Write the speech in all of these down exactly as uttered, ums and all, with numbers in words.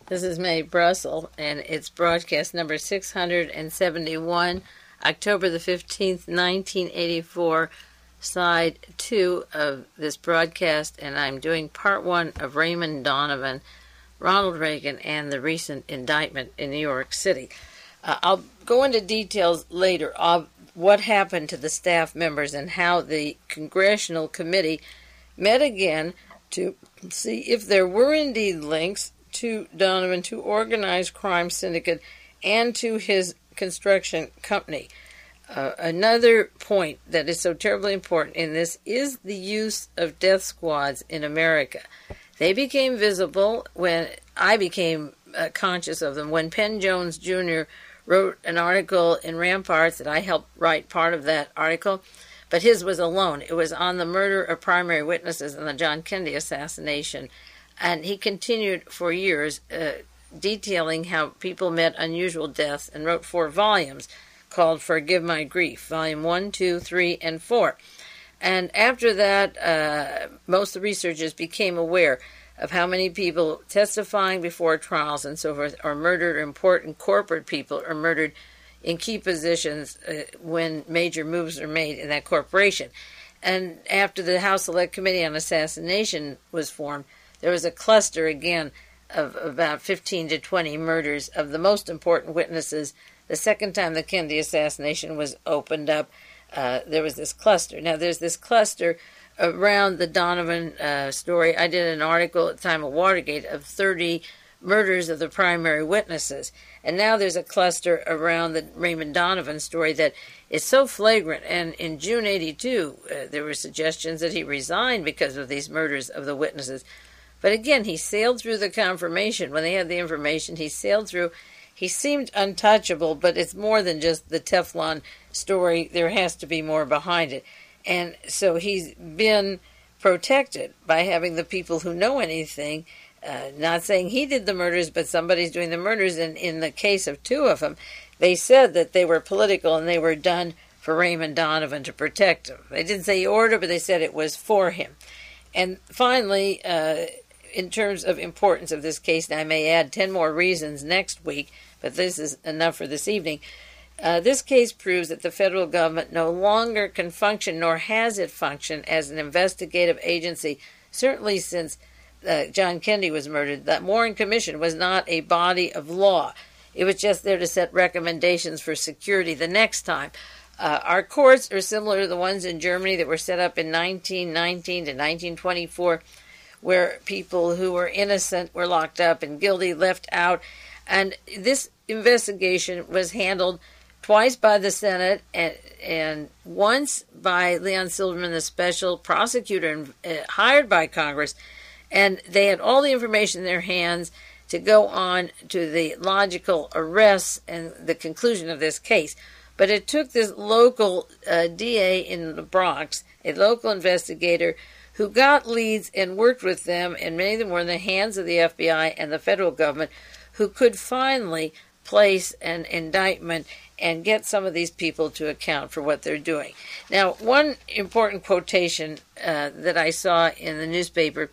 This is Mae Brussel, and it's broadcast number six hundred seventy-one, October the fifteenth, nineteen eighty-four, side two of this broadcast, and I'm doing part one of Raymond Donovan, Ronald Reagan, and the recent indictment in New York City. Uh, I'll go into details later of what happened to the staff members and how the Congressional Committee met again to see if there were indeed links to Donovan, to organized crime syndicate, and to his construction company. Uh, another point that is so terribly important in this is the use of death squads in America. They became visible when I became uh, conscious of them, when Penn Jones Junior wrote an article in Ramparts that I helped write part of that article, but his was alone. It was on the murder of primary witnesses in the John Kennedy assassination. And he continued for years uh, detailing how people met unusual deaths and wrote four volumes called Forgive My Grief, volume one, two, three, and four. And after that, uh, most of the researchers became aware of how many people testifying before trials and so forth are murdered, or important corporate people are murdered in key positions uh, when major moves are made in that corporation. And after the House Select Committee on Assassination was formed, there was a cluster, again, of about fifteen to twenty murders of the most important witnesses. The second time the Kennedy assassination was opened up, uh, there was this cluster. Now, there's this cluster around the Donovan uh, story. I did an article at the time of Watergate of thirty murders of the primary witnesses. And now there's a cluster around the Raymond Donovan story that is so flagrant. And in June eighty-two, uh, there were suggestions that he resigned because of these murders of the witnesses. But again, he sailed through the confirmation. When they had the information, he sailed through. He seemed untouchable, but it's more than just the Teflon story. There has to be more behind it. And so he's been protected by having the people who know anything, uh, not saying he did the murders, but somebody's doing the murders. And in the case of two of them, they said that they were political and they were done for Raymond Donovan to protect him. They didn't say he ordered, but they said it was for him. And finally, uh, in terms of importance of this case, and I may add ten more reasons next week, but this is enough for this evening. Uh, this case proves that the federal government no longer can function, nor has it functioned, as an investigative agency, certainly since uh, John Kennedy was murdered. That Warren Commission was not a body of law. It was just there to set recommendations for security the next time. Uh, our courts are similar to the ones in Germany that were set up in nineteen nineteen to nineteen twenty-four, where people who were innocent were locked up and guilty left out. And this investigation was handled twice by the Senate and, and once by Leon Silverman, the special prosecutor uh, hired by Congress. And they had all the information in their hands to go on to the logical arrests and the conclusion of this case. But it took this local uh, D A in the Bronx, a local investigator, who got leads and worked with them, and many of them were in the hands of the F B I and the federal government, who could finally place an indictment and get some of these people to account for what they're doing. Now, one important quotation uh, that I saw in the newspaper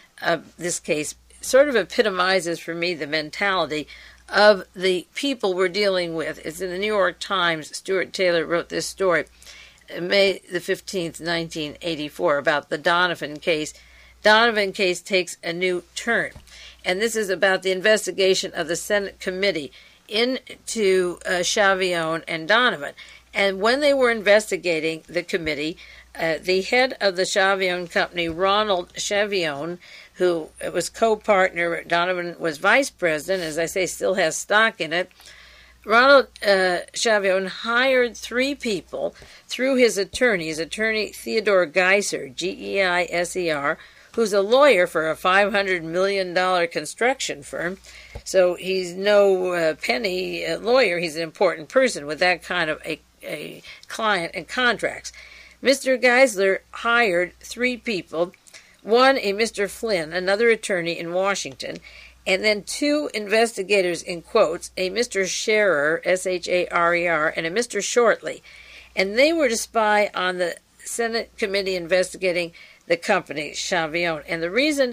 of this case sort of epitomizes for me the mentality of the people we're dealing with. It's in the New York Times. Stuart Taylor wrote this story, May the fifteenth, nineteen eighty-four, about the Donovan case. Donovan case takes a new turn. And this is about the investigation of the Senate committee into uh, Chavione and Donovan. And when they were investigating the committee, uh, the head of the Chavione company, Ronald Chavione, who was co-partner, Donovan was vice president, as I say, still has stock in it. Ronald uh, Chavione hired three people through his attorney, his attorney Theodore Geiser, G E I S E R, who's a lawyer for a five hundred million dollars construction firm. So he's no uh, penny uh, lawyer. He's an important person with that kind of a, a client and contracts. Mister Geisler hired three people, one a Mister Flynn, another attorney in Washington, and then two investigators, in quotes, a Mister Scherer, S H A R E R, and a Mister Shortley. And they were to spy on the Senate committee investigating the company, Chavione. And the reason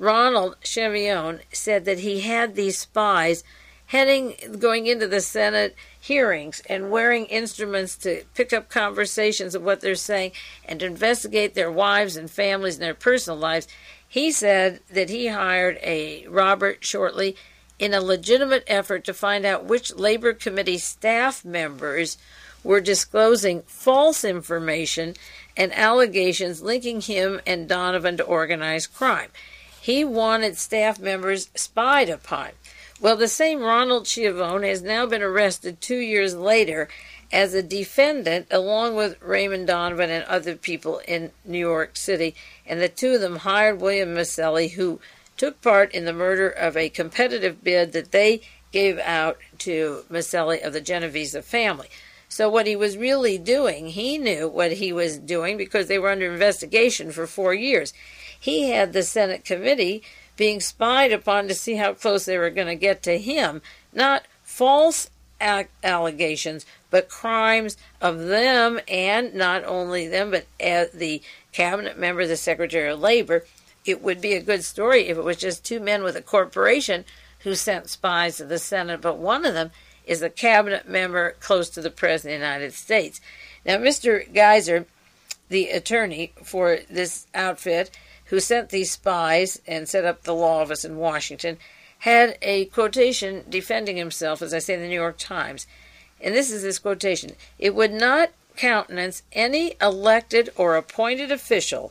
Ronald Chevion said that he had these spies heading, going into the Senate hearings and wearing instruments to pick up conversations of what they're saying and to investigate their wives and families and their personal lives. He said that he hired a Robert Shortley in a legitimate effort to find out which Labor Committee staff members were disclosing false information and allegations linking him and Donovan to organized crime. He wanted staff members spied upon. Well, the same Ronald Chevion has now been arrested two years later as a defendant, along with Raymond Donovan and other people in New York City, and the two of them hired William Maselli, who took part in the murder of a competitive bid that they gave out to Maselli of the Genovese family. So what he was really doing, he knew what he was doing because they were under investigation for four years. He had the Senate committee being spied upon to see how close they were going to get to him, not false allegations, but crimes of them, and not only them, but as the cabinet member, the Secretary of Labor. It would be a good story if it was just two men with a corporation who sent spies to the Senate, but one of them is a cabinet member close to the President of the United States. Now, Mister Geiser, the attorney for this outfit who sent these spies and set up the law office in Washington, had a quotation defending himself, as I say in the New York Times. And this is his quotation: "It would not countenance any elected or appointed official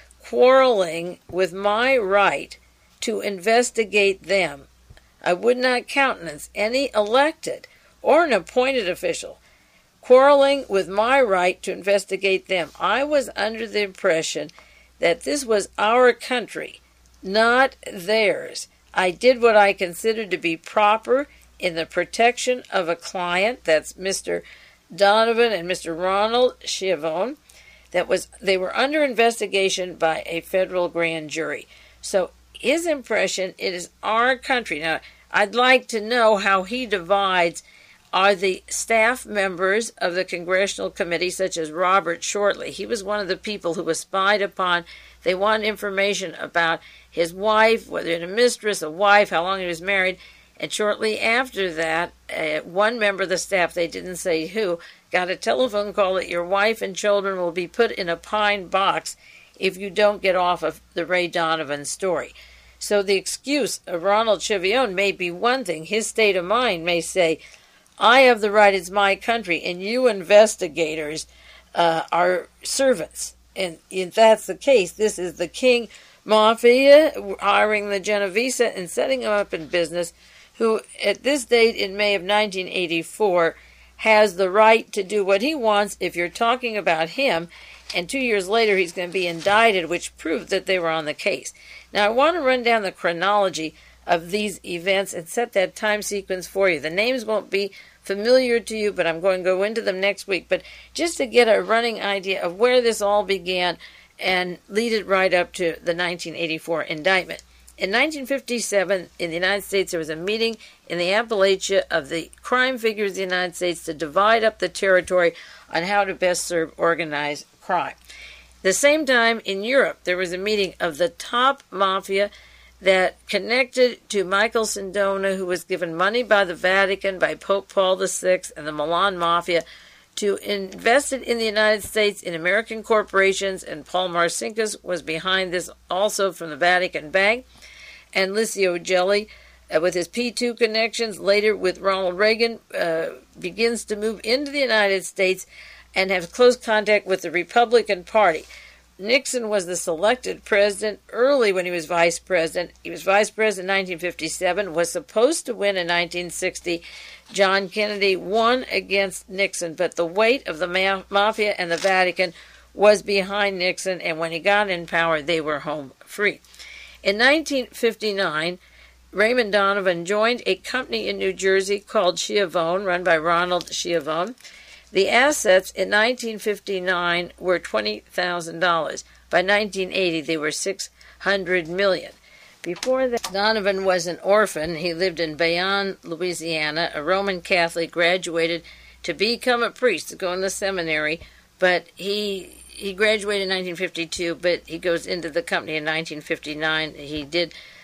quarreling with my right to investigate them. I would not countenance any elected or an appointed official quarreling with my right to investigate them. I was under the impression that this was our country, not theirs. I did what I considered to be proper in the protection of a client," that's Mister Donovan and Mister Ronald Chevion, that was they were under investigation by a federal grand jury. So his impression, it is our country. Now, I'd like to know how he divides. Are the staff members of the Congressional Committee, such as Robert Shortley? He was one of the people who was spied upon. They wanted information about his wife, whether a mistress, a wife, how long he was married. And shortly after that, uh, one member of the staff, they didn't say who, got a telephone call that your wife and children will be put in a pine box if you don't get off of the Ray Donovan story. So the excuse of Ronald Chevion may be one thing. His state of mind may say, I have the right, it's my country, and you investigators uh, are servants. And if that's the case, this is the King Mafia hiring the Genovese and setting them up in business, who at this date in May of nineteen eighty-four has the right to do what he wants if you're talking about him, and two years later he's going to be indicted, which proved that they were on the case. Now I want to run down the chronology of these events and set that time sequence for you. The names won't be familiar to you, but I'm going to go into them next week. But just to get a running idea of where this all began and lead it right up to the nineteen eighty-four indictment. In nineteen fifty-seven, in the United States, there was a meeting in the Appalachia of the crime figures of the United States to divide up the territory on how to best serve organized crime. The same time in Europe, there was a meeting of the top mafia that connected to Michael Sindona, who was given money by the Vatican, by Pope Paul the Sixth, and the Milan Mafia to invest it in the United States in American corporations, and Paul Marcinkus was behind this also from the Vatican Bank, and Licio Gelli, uh, with his P two connections, later with Ronald Reagan, uh, begins to move into the United States and have close contact with the Republican Party. Nixon was the selected president early when he was vice president. He was vice president in nineteen fifty-seven, was supposed to win in nineteen sixty. John Kennedy won against Nixon, but the weight of the ma- mafia and the Vatican was behind Nixon, and when he got in power, they were home free. In nineteen fifty-nine, Raymond Donovan joined a company in New Jersey called Chevion, run by Ronald Chevion. The assets in nineteen fifty-nine were twenty thousand dollars. By nineteen eighty, they were six hundred million dollars. Before that, Donovan was an orphan. He lived in Bayonne, Louisiana, a Roman Catholic, graduated to become a priest, to go in the seminary, but he he graduated in nineteen fifty-two, but he goes into the company in nineteen fifty-nine. He did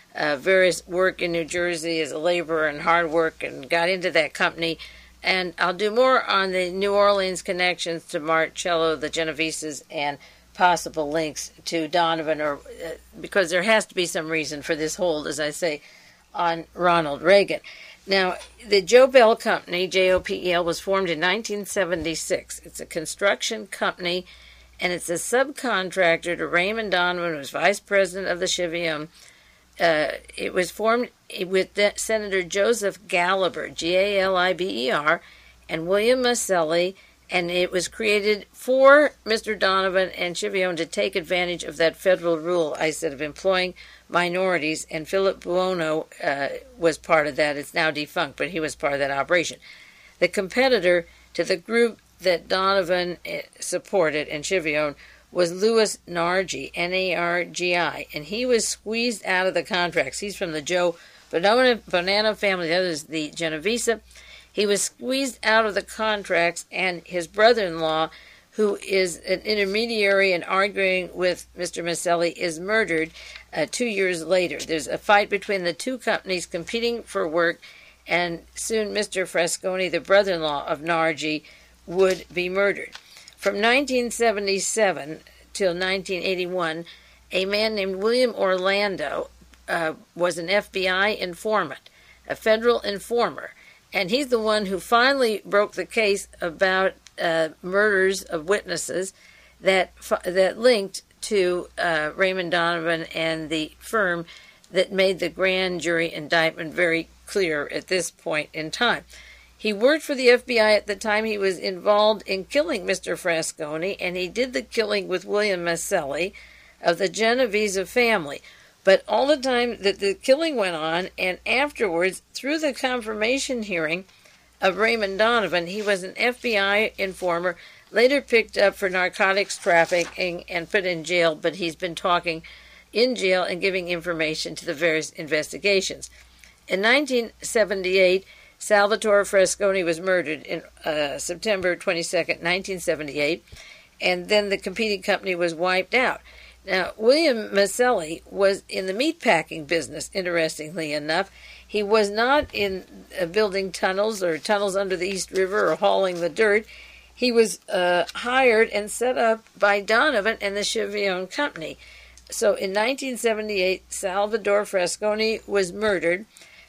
uh, various work in New Jersey as a laborer and hard work, and got into that company. And I'll do more on the New Orleans connections to Marcello, the Genoveses, and possible links to Donovan, or uh, because there has to be some reason for this hold, as I say, on Ronald Reagan. Now, the Joe Bell Company, J O P E L, was formed in nineteen seventy-six. It's a construction company, and it's a subcontractor to Raymond Donovan, who was vice president of the Chevion. Uh, it was formed with the, Senator Joseph Galiber, G A L I B E R, and William Maselli, and it was created for Mister Donovan and Chevion to take advantage of that federal rule, I said, of employing minorities, and Philip Buono uh, was part of that. It's now defunct, but he was part of that operation. The competitor to the group that Donovan supported and Chevion was Louis Nargi, N A R G I, and he was squeezed out of the contracts. He's from the Joe Bonanno, Bonanno family, the other is the Genovese. He was squeezed out of the contracts, and his brother-in-law, who is an intermediary and arguing with Mister Maselli, is murdered uh, two years later. There's a fight between the two companies competing for work, and soon Mister Frasconi, the brother-in-law of Nargi, would be murdered. From nineteen seventy-seven till nineteen eighty-one, a man named William Orlando uh, was an F B I informant, a federal informer, and he's the one who finally broke the case about uh, murders of witnesses that that linked to uh, Raymond Donovan and the firm that made the grand jury indictment very clear at this point in time. He worked for the F B I at the time he was involved in killing Mister Frasconi, and he did the killing with William Maselli of the Genovese family. But all the time that the killing went on, and afterwards, through the confirmation hearing of Raymond Donovan, he was an F B I informer, later picked up for narcotics trafficking and put in jail, but he's been talking in jail and giving information to the various investigations. In nineteen seventy-eight, Salvatore Frasconi was murdered in uh, September twenty-second, nineteen seventy-eight, and then the competing company was wiped out. Now, William Maselli was in the meatpacking business, interestingly enough. He was not in uh, building tunnels or tunnels under the East River or hauling the dirt. He was uh, hired and set up by Donovan and the Chevion Company. So in nineteen seventy-eight, Salvatore Frasconi was murdered,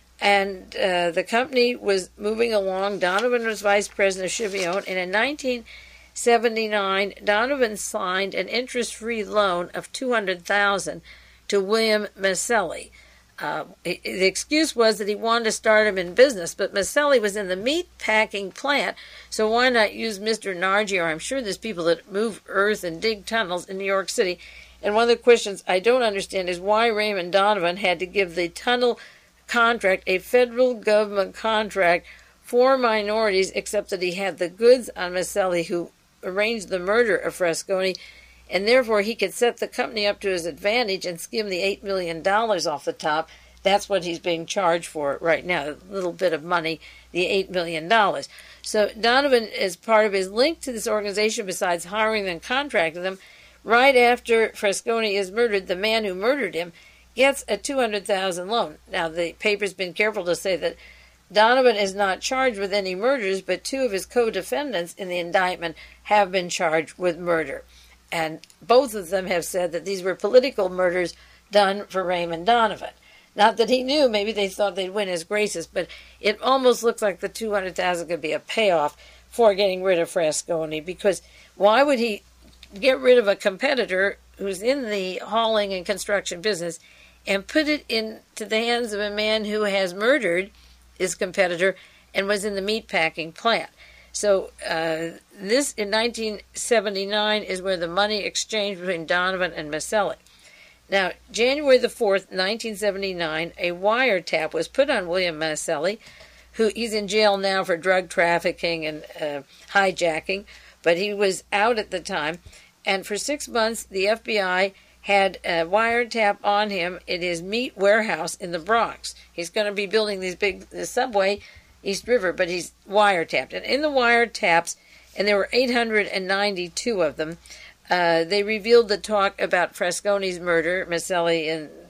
and uh, the company was moving along. Donovan was vice president of Chevion, and in nineteen seventy-nine, Donovan signed an interest-free loan of two hundred thousand dollars to William Maselli. Uh, the excuse was that he wanted to start him in business, but Maselli was in the meat packing plant, so why not use Mister Nargi, or I'm sure there's people that move earth and dig tunnels in New York City. And one of the questions I don't understand is why Raymond Donovan had to give the tunnel contract, a federal government contract for minorities, except that he had the goods on Maselli, who arranged the murder of Frasconi, and therefore he could set the company up to his advantage and skim the eight million dollars off the top. That's what he's being charged for right now, a little bit of money, the eight million dollars. So Donovan, as part of his link to this organization, besides hiring them and contracting them, right after Frasconi is murdered, the man who murdered him gets a two hundred thousand dollars loan. Now, the paper's been careful to say that Donovan is not charged with any murders, but two of his co-defendants in the indictment have been charged with murder. And both of them have said that these were political murders done for Raymond Donovan. Not that he knew, maybe they thought they'd win his graces, but it almost looks like the two hundred thousand dollars could be a payoff for getting rid of Frasconi, because why would he get rid of a competitor who's in the hauling and construction business and put it into the hands of a man who has murdered his competitor and was in the meatpacking plant? So uh, this, in nineteen seventy-nine, is where the money exchanged between Donovan and Maselli. Now, January the fourth, nineteen seventy-nine, a wiretap was put on William Maselli, who he's in jail now for drug trafficking and uh, hijacking, but he was out at the time. And for six months, the F B I had a wiretap on him in his meat warehouse in the Bronx. He's going to be building these big the subway, East River, but he's wiretapped. And in the wiretaps, and there were eight hundred ninety-two of them, uh, they revealed the talk about Frasconi's murder, Maselli and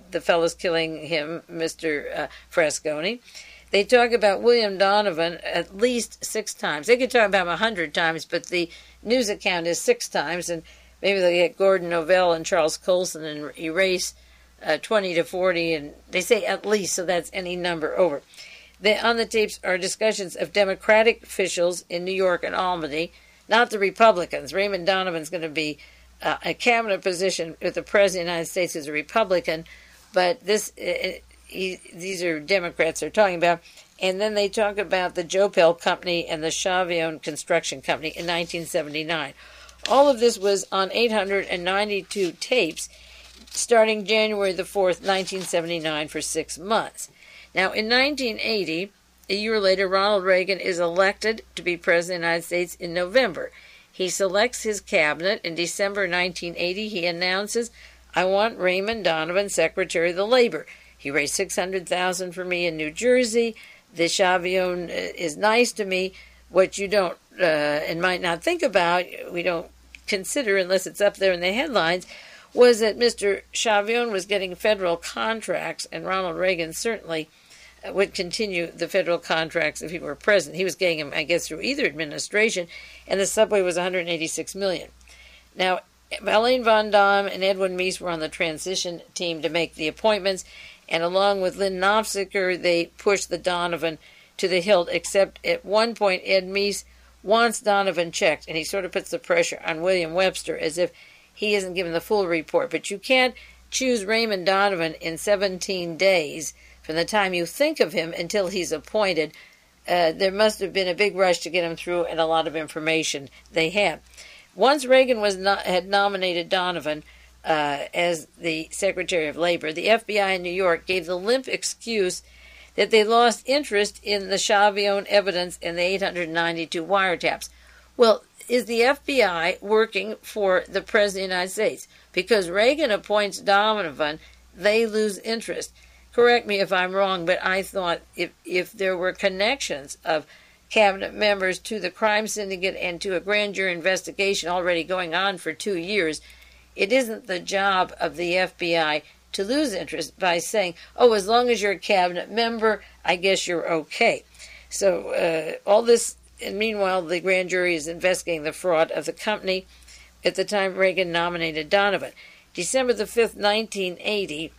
the fellows killing him, Mister Uh, Frasconi. They talk about William Donovan at least six times. They could talk about him a hundred times, but the news account is six times, and maybe they'll get Gordon Novell and Charles Colson and erase uh, twenty to forty, and they say at least, so that's any number over. The, on the tapes are discussions of Democratic officials in New York and Albany, not the Republicans. Raymond Donovan's going to be uh, a cabinet position with the President of the United States as a Republican, but this uh, he, these are Democrats they're talking about. And then they talk about the Jopel Company and the Chavion Construction Company in nineteen seventy-nine. All of this was on eight hundred ninety-two tapes starting January the fourth, nineteen seventy-nine, for six months. Now, in nineteen eighty, a year later, Ronald Reagan is elected to be President of the United States in November. He selects his cabinet. In December nineteen eighty, he announces, I want Raymond Donovan, Secretary of the Labor. He raised six hundred thousand dollars for me in New Jersey. The Chavion is nice to me. What you don't uh, and might not think about, we don't consider unless it's up there in the headlines, was that Mister Chavion was getting federal contracts, and Ronald Reagan certainly would continue the federal contracts if he were president. He was getting them, I guess, through either administration, and the subway was one hundred eighty-six million dollars. Now, Elaine Von Damme and Edwin Meese were on the transition team to make the appointments, and along with Lynn Nofziger, they pushed the Donovan to the hilt, except at one point Ed Meese wants Donovan checked, and he sort of puts the pressure on William Webster as if he isn't given the full report. But you can't choose Raymond Donovan in seventeen days from the time you think of him until he's appointed. Uh, there must have been a big rush to get him through and a lot of information they had. Once Reagan was not, had nominated Donovan uh, as the Secretary of Labor, the F B I in New York gave the limp excuse that they lost interest in the Chavion evidence and the eight hundred ninety-two wiretaps. Well, is the F B I working for the President of the United States? Because Reagan appoints Donovan, they lose interest. Correct me if I'm wrong, but I thought if, if there were connections of cabinet members to the crime syndicate and to a grand jury investigation already going on for two years, it isn't the job of the F B I to lose interest by saying, oh, as long as you're a cabinet member, I guess you're okay. So uh, all this, and meanwhile, the grand jury is investigating the fraud of the company at the time Reagan nominated Donovan. December the fifth, nineteen eighty,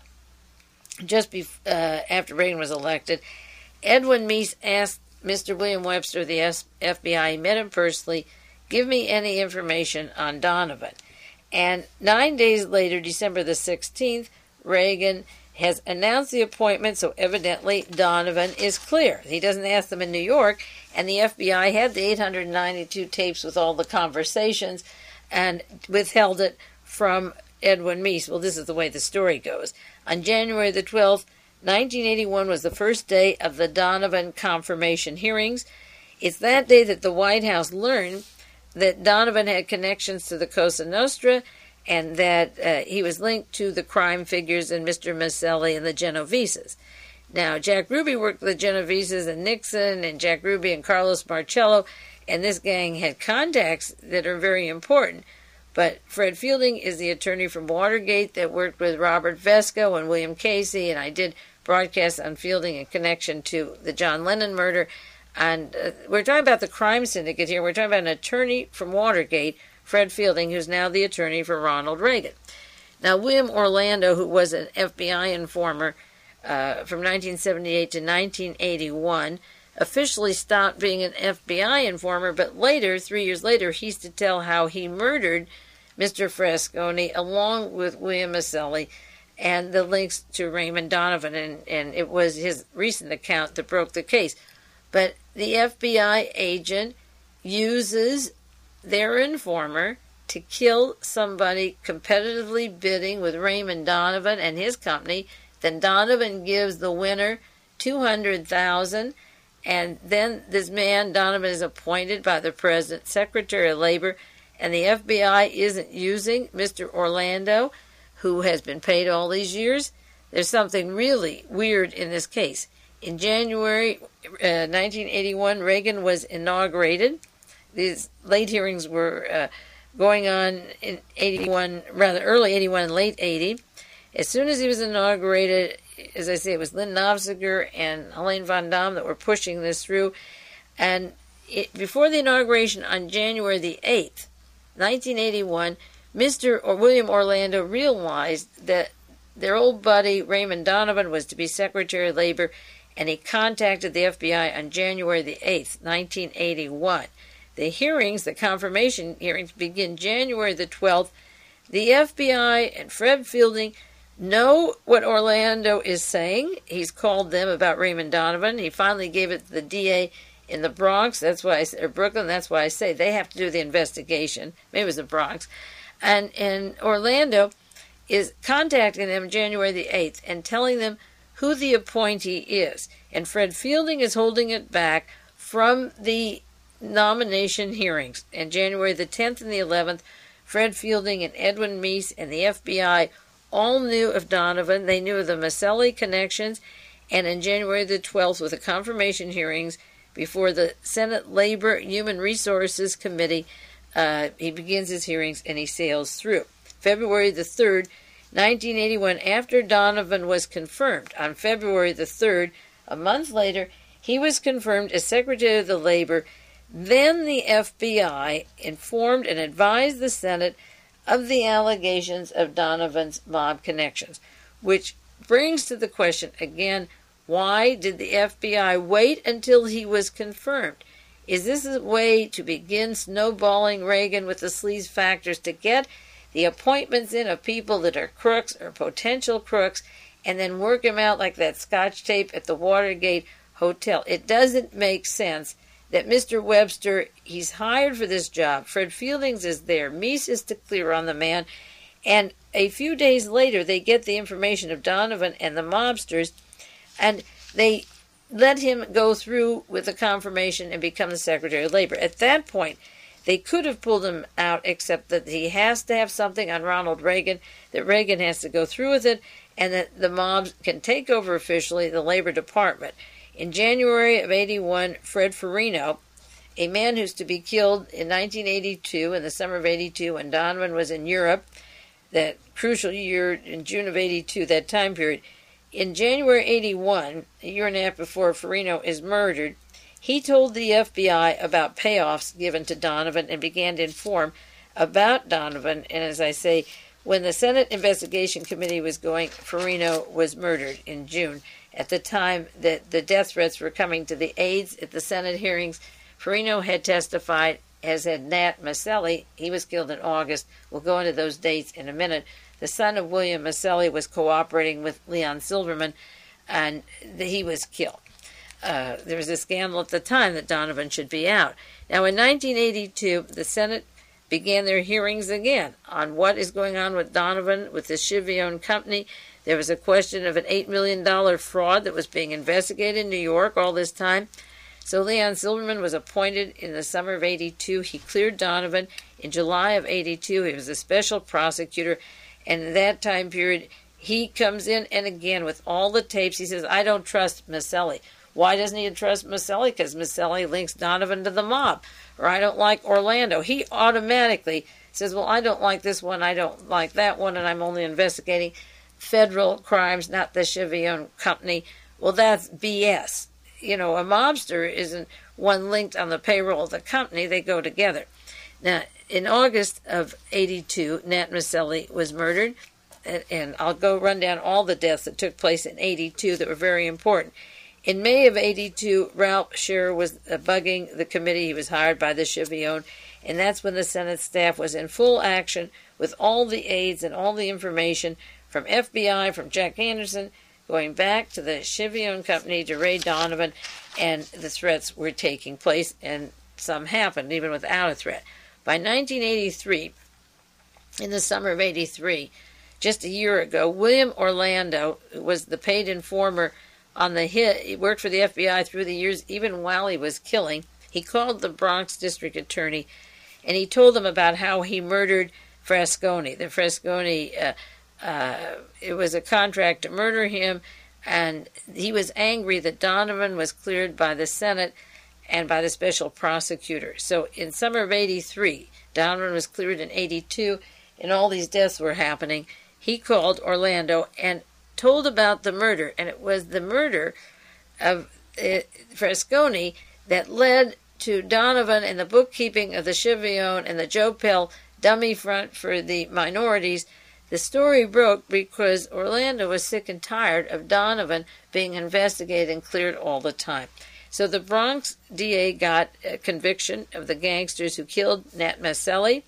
just bef- uh, after Reagan was elected, Edwin Meese asked Mister William Webster of the F B I, he met him personally, give me any information on Donovan. And nine days later, December the sixteenth, Reagan has announced the appointment, so evidently Donovan is clear. He doesn't ask them in New York, and the F B I had the eight hundred ninety-two tapes with all the conversations and withheld it from Edwin Meese. Well, this is the way the story goes. On January the twelfth, nineteen eighty-one was the first day of the Donovan confirmation hearings. It's that day that the White House learned that Donovan had connections to the Cosa Nostra and that uh, he was linked to the crime figures in Mister Maselli and the Genoveses. Now, Jack Ruby worked with the Genoveses and Nixon and Jack Ruby and Carlos Marcello, and this gang had contacts that are very important. But Fred Fielding is the attorney from Watergate that worked with Robert Vesco and William Casey, and I did broadcasts on Fielding in connection to the John Lennon murder. And uh, we're talking about the crime syndicate here. We're talking about an attorney from Watergate, Fred Fielding, who's now the attorney for Ronald Reagan. Now, William Orlando, who was an F B I informer uh, from nineteen seventy-eight to nineteen eighty-one, officially stopped being an F B I informer, but later, three years later, he's to tell how he murdered Mister Frasconi along with William Maselli and the links to Raymond Donovan, and, and it was his recent account that broke the case. But the F B I agent uses their informer to kill somebody competitively bidding with Raymond Donovan and his company. Then Donovan gives the winner two hundred thousand dollars, and then this man, Donovan, is appointed by the President, Secretary of Labor, and the F B I isn't using Mister Orlando, who has been paid all these years. There's something really weird in this case. In January uh, nineteen eighty-one, Reagan was inaugurated. These late hearings were uh, going on in eighty-one, rather early eighty-one and late eighty. As soon as he was inaugurated, as I say, it was Lynn Nofziger and Helene Von Damme that were pushing this through. And it, before the inauguration on January the eighth, nineteen eighty-one, Mister or William Orlando realized that their old buddy Raymond Donovan was to be Secretary of Labor, and he contacted the F B I on January the eighth, nineteen eighty-one. The hearings, the confirmation hearings, begin January the twelfth. The F B I and Fred Fielding know what Orlando is saying. He's called them about Raymond Donovan. He finally gave it to the D A in the Bronx. That's why I say, or Brooklyn. That's why I say they have to do the investigation. Maybe it was the Bronx. And, and Orlando is contacting them January the eighth and telling them who the appointee is. And Fred Fielding is holding it back from the nomination hearings. And January the tenth and the eleventh, Fred Fielding and Edwin Meese and the F B I all knew of Donovan. They knew of the Maselli connections. And in January the twelfth, with the confirmation hearings before the Senate Labor Human Resources Committee, uh, he begins his hearings and he sails through. February the third, nineteen eighty-one, after Donovan was confirmed, on February the third, a month later, he was confirmed as Secretary of the Labor. Then the F B I informed and advised the Senate of the allegations of Donovan's mob connections, which brings to the question again, why did the F B I wait until he was confirmed? Is this a way to begin snowballing Reagan with the sleaze factors to get the appointments in of people that are crooks or potential crooks and then work them out like that Scotch tape at the Watergate Hotel? It doesn't make sense that Mister Webster, he's hired for this job. Fred Fieldings is there. Meese is to clear on the man. And a few days later, they get the information of Donovan and the mobsters, and they let him go through with the confirmation and become the Secretary of Labor. At that point, they could have pulled him out, except that he has to have something on Ronald Reagan, that Reagan has to go through with it, and that the mobs can take over officially the Labor Department. In January of eighty-one, Fred Farino, a man who's to be killed in nineteen eighty-two, in the summer of eighty-two, when Donovan was in Europe, that crucial year in June of eighty-two, that time period. In January eighty-one, a year and a half before Farino is murdered, he told the F B I about payoffs given to Donovan and began to inform about Donovan. And as I say, when the Senate Investigation Committee was going, Farino was murdered in June. At the time that the death threats were coming to the aides at the Senate hearings, Farino had testified, as had Nat Maselli. He was killed in August. We'll go into those dates in a minute. The son of William Maselli was cooperating with Leon Silverman, and he was killed. Uh, there was a scandal at the time that Donovan should be out. Now, in nineteen eighty-two, the Senate began their hearings again on what is going on with Donovan, with the Chivione Company. There was a question of an eight million dollars fraud that was being investigated in New York all this time. So Leon Silverman was appointed in the summer of eighty-two. He cleared Donovan. In July of eighty-two, he was a special prosecutor. And in that time period, he comes in, and again, with all the tapes, he says, I don't trust Maselli. Why doesn't he trust Maselli? Because Maselli links Donovan to the mob. Or I don't like Orlando. He automatically says, well, I don't like this one, I don't like that one, and I'm only investigating federal crimes, not the Chivione Company. Well, that's B S. You know, a mobster isn't one linked on the payroll of the company. They go together. Now, in August of eighty-two, Nat Maselli was murdered. And, and I'll go run down all the deaths that took place in eighty-two that were very important. In May of eighty-two, Ralph Scherer was uh, bugging the committee. He was hired by the Chivione, and that's when the Senate staff was in full action with all the aides and all the information from F B I, from Jack Anderson, going back to the Chivione Company to Ray Donovan, and the threats were taking place, and some happened even without a threat. By nineteen eighty-three, in the summer of eighty-three, just a year ago, William Orlando, who was the paid informer on the hit, he worked for the F B I through the years, even while he was killing. He called the Bronx district attorney, and he told them about how he murdered Frasconi. The Frasconi, uh, uh, it was a contract to murder him, and he was angry that Donovan was cleared by the Senate and by the special prosecutor. So in summer of eighty-three, Donovan was cleared in eighty-two, and all these deaths were happening. he called Orlando and told about the murder, and it was the murder of uh, Frasconi that led to Donovan and the bookkeeping of the Chevillon and the Joe Pell dummy front for the minorities. The story broke because Orlando was sick and tired of Donovan being investigated and cleared all the time. So the Bronx D A got a conviction of the gangsters who killed Nat Maselli,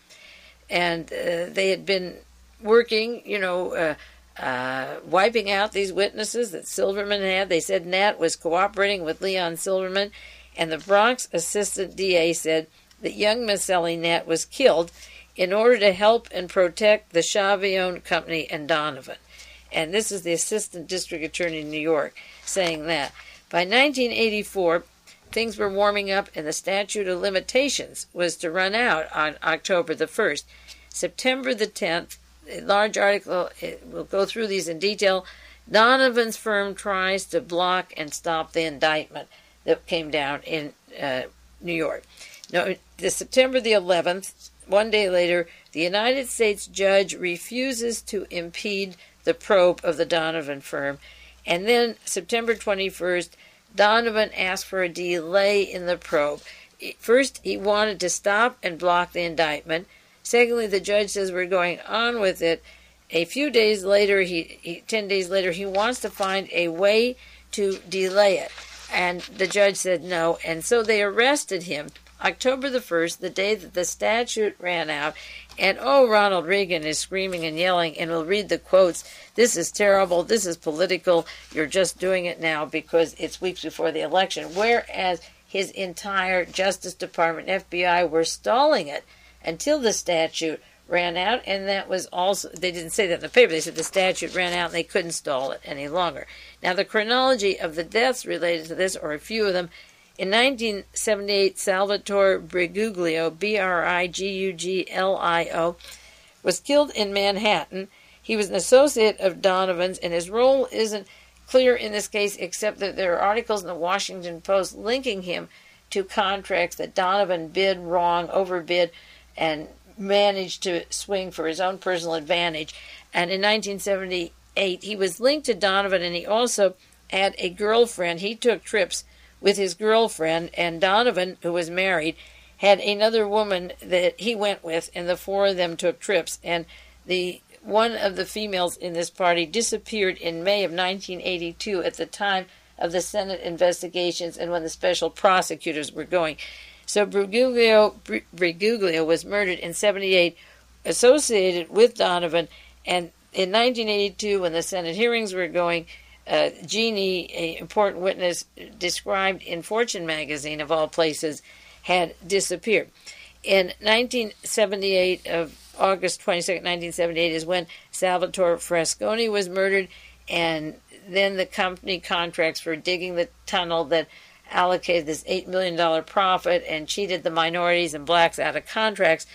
and uh, they had been working, you know, uh, uh, wiping out these witnesses that Silverman had. They said Nat was cooperating with Leon Silverman, and the Bronx assistant D A said that young Maselli Nat was killed in order to help and protect the Chevillon Company and Donovan. And this is the assistant district attorney in New York saying that. By nineteen eighty-four, things were warming up, and the statute of limitations was to run out on October the first. September the tenth, a large article, we'll go through these in detail. Donovan's firm tries to block and stop the indictment that came down in uh, New York. No, the September the eleventh, one day later, the United States judge refuses to impede the probe of the Donovan firm. And then September twenty-first, Donovan asked for a delay in the probe. First, he wanted to stop and block the indictment. Secondly, the judge says we're going on with it. A few days later, he, he ten days later, he wants to find a way to delay it. And the judge said no. And so they arrested him October the first, the day that the statute ran out. And oh, Ronald Reagan is screaming and yelling, and we'll read the quotes. This is terrible. This is political. You're just doing it now because it's weeks before the election. Whereas his entire Justice Department, F B I, were stalling it until the statute ran out. And that was also, they didn't say that in the paper. They said the statute ran out and they couldn't stall it any longer. Now, the chronology of the deaths related to this, or a few of them, in nineteen seventy-eight, Salvatore Briguglio, B R I G U G L I O, was killed in Manhattan. He was an associate of Donovan's, and his role isn't clear in this case, except that there are articles in the Washington Post linking him to contracts that Donovan bid wrong, overbid, and managed to swing for his own personal advantage. And in nineteen seventy-eight, he was linked to Donovan, and he also had a girlfriend. He took trips with his girlfriend, and Donovan, who was married, had another woman that he went with, and the four of them took trips. And the one of the females in this party disappeared in May of nineteen eighty-two at the time of the Senate investigations and when the special prosecutors were going. So Briguglio, Briguglio was murdered in seventy-eight, associated with Donovan, and in nineteen eighty-two, when the Senate hearings were going, Uh, Jeannie, an important witness described in Fortune magazine, of all places, had disappeared. In nineteen seventy-eight, of August twenty-second, nineteen seventy-eight, is when Salvatore Frasconi was murdered, and then the company contracts for digging the tunnel that allocated this eight million dollars profit and cheated the minorities and blacks out of contracts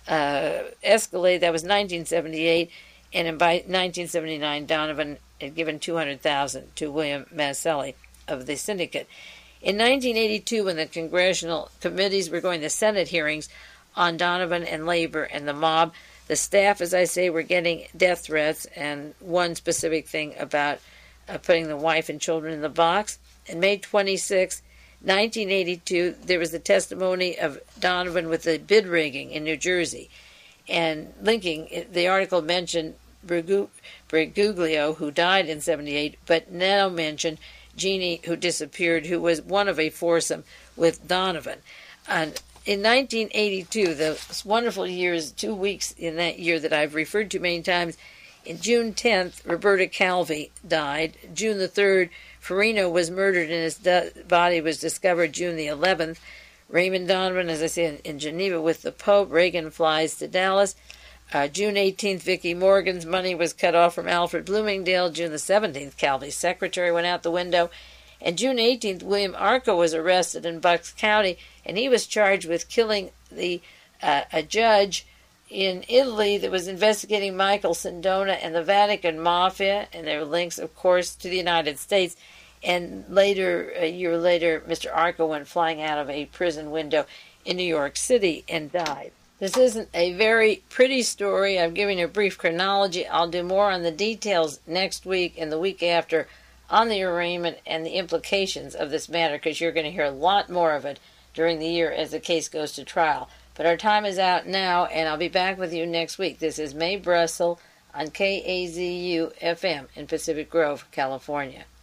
uh, escalated. That was nineteen seventy-eight, and by nineteen seventy-nine, Donovan had given two hundred thousand dollars to William Maselli of the syndicate. In nineteen eighty-two, when the congressional committees were going to Senate hearings on Donovan and labor and the mob, the staff, as I say, were getting death threats, and one specific thing about uh, putting the wife and children in the box. On May twenty-sixth, nineteen eighty-two, there was the testimony of Donovan with the bid rigging in New Jersey. And linking, the article mentioned Briguglio, who died in seventy-eight, but now mentioned Jeannie, who disappeared, who was one of a foursome with Donovan. And in nineteen eighty-two, the wonderful years, two weeks in that year that I've referred to many times, in June tenth, Roberta Calvi died. June the third, Farino was murdered and his body was discovered June the eleventh. Raymond Donovan, as I say, in, in Geneva with the Pope. Reagan flies to Dallas. Uh, June eighteenth, Vicki Morgan's money was cut off from Alfred Bloomingdale. June the seventeenth, Calvi's secretary went out the window. And June eighteenth, William Arco was arrested in Bucks County, and he was charged with killing the uh, a judge in Italy that was investigating Michael Sindona and the Vatican Mafia, and their links, of course, to the United States. And later, a year later, Mister Arco went flying out of a prison window in New York City and died. This isn't a very pretty story. I'm giving you a brief chronology. I'll do more on the details next week and the week after on the arraignment and the implications of this matter, because you're going to hear a lot more of it during the year as the case goes to trial. But our time is out now, and I'll be back with you next week. This is Mae Brussel on K A Z U F M in Pacific Grove, California.